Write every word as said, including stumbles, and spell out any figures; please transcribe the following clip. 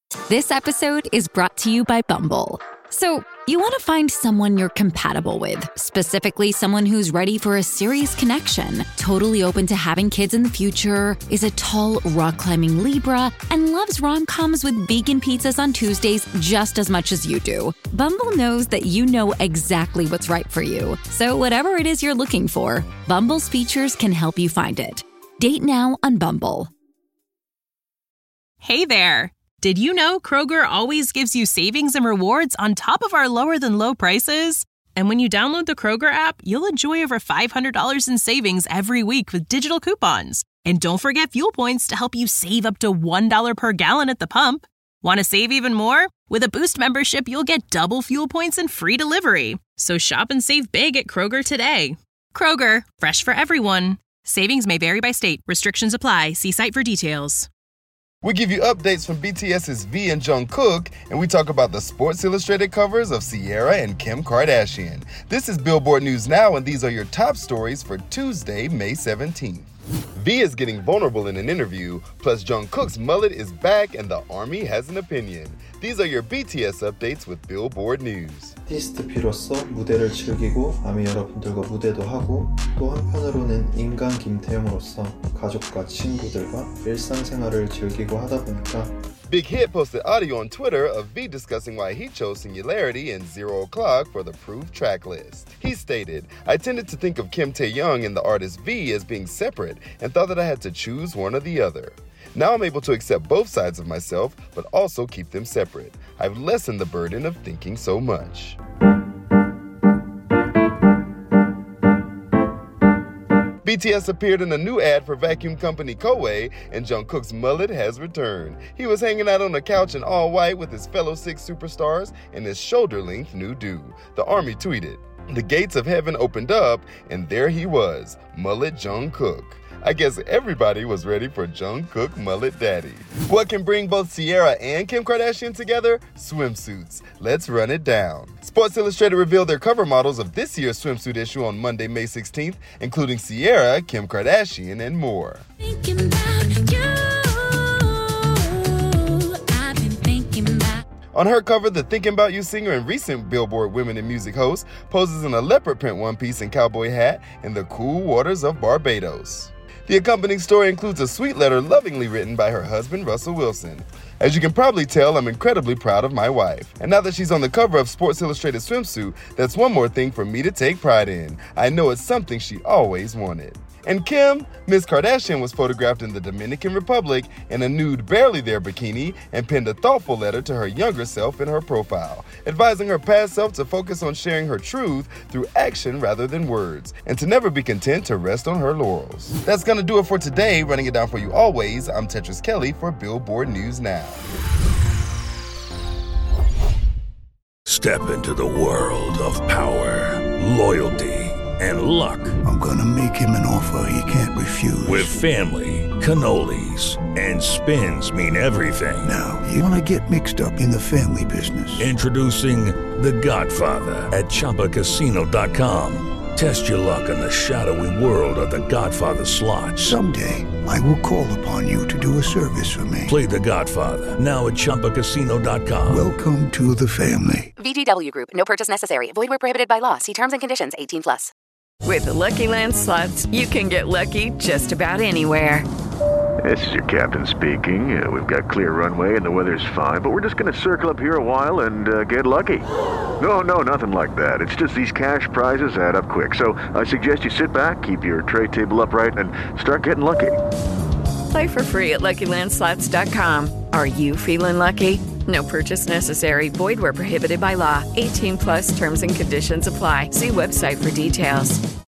This episode is brought to you by Bumble. So, you want to find someone you're compatible with, specifically someone who's ready for a serious connection, totally open to having kids in the future, is a tall, rock-climbing Libra, and loves rom-coms with vegan pizzas on Tuesdays just as much as you do. Bumble knows that you know exactly what's right for you. So whatever it is you're looking for, Bumble's features can help you find it. Date now on Bumble. Hey there. Did you know Kroger always gives you savings and rewards on top of our lower-than-low prices? And when you download the Kroger app, you'll enjoy over five hundred dollars in savings every week with digital coupons. And don't forget fuel points to help you save up to one dollar per gallon at the pump. Want to save even more? With a Boost membership, you'll get double fuel points and free delivery. So shop and save big at Kroger today. Kroger, fresh for everyone. Savings may vary by state. Restrictions apply. See site for details. We give you updates from BTS's V and Jungkook, and we talk about the Sports Illustrated covers of Ciara and Kim Kardashian. This is Billboard News Now, and these are your top stories for Tuesday, May seventeenth. V is getting vulnerable in an interview, plus Jungkook's mullet is back and the army has an opinion. These are your B T S updates with Billboard News. 아티스트로서 무대를 즐기고 아미 여러분들과 무대도 하고 또 한편으로는 인간 김태형으로서 가족과 친구들과 일상생활을 즐기고 하다 보니까 Big Hit posted audio on Twitter of V discussing why he chose Singularity and Zero O'Clock for the Proof track list. He stated, I tended to think of Kim Tae-young and the artist V as being separate and thought that I had to choose one or the other. Now I'm able to accept both sides of myself, but also keep them separate. I've lessened the burden of thinking so much. B T S appeared in a new ad for vacuum company Koei, and Jungkook's mullet has returned. He was hanging out on the couch in all white with his fellow six superstars and his shoulder-length new do. The army tweeted, the gates of heaven opened up, and there he was, Mullet Jungkook. I guess everybody was ready for Jungkook Mullet Daddy. What can bring both Ciara and Kim Kardashian together? Swimsuits. Let's run it down. Sports Illustrated revealed their cover models of this year's swimsuit issue on Monday, May sixteenth, including Ciara, Kim Kardashian, and more. Thinking about you, I've been thinking about. On her cover, the Thinking About You singer and recent Billboard Women in Music host poses in a leopard print one-piece and cowboy hat in the cool waters of Barbados. The accompanying story includes a sweet letter lovingly written by her husband, Russell Wilson. As you can probably tell, I'm incredibly proud of my wife. And now that she's on the cover of Sports Illustrated swimsuit, that's one more thing for me to take pride in. I know it's something she always wanted. And Kim, Miss Kardashian was photographed in the Dominican Republic in a nude barely there bikini and penned a thoughtful letter to her younger self in her profile, advising her past self to focus on sharing her truth through action rather than words, and to never be content to rest on her laurels. That's gonna do it for today. Running it down for you always, I'm Tetris Kelly for Billboard News Now. Step into the world of power, loyalty, and luck. I'm gonna make him an offer he can't refuse. With family, cannolis, and spins mean everything. Now, you wanna get mixed up in the family business. Introducing The Godfather at Chumba Casino dot com. Test your luck in the shadowy world of The Godfather slot. Someday, I will call upon you to do a service for me. Play The Godfather, now at Chumba Casino dot com. Welcome to the family. V G W Group. No purchase necessary. Void where prohibited by law. See terms and conditions. eighteen plus. With the Lucky Land Slots, you can get lucky just about anywhere. This is your captain speaking. Uh, we've got clear runway and the weather's fine, but we're just going to circle up here a while and uh, get lucky. No, no, nothing like that. It's just these cash prizes add up quick. So I suggest you sit back, keep your tray table upright, and start getting lucky. Play for free at Lucky Land Slots dot com. Are you feeling lucky? No purchase necessary. Void where prohibited by law. eighteen plus terms and conditions apply. See website for details.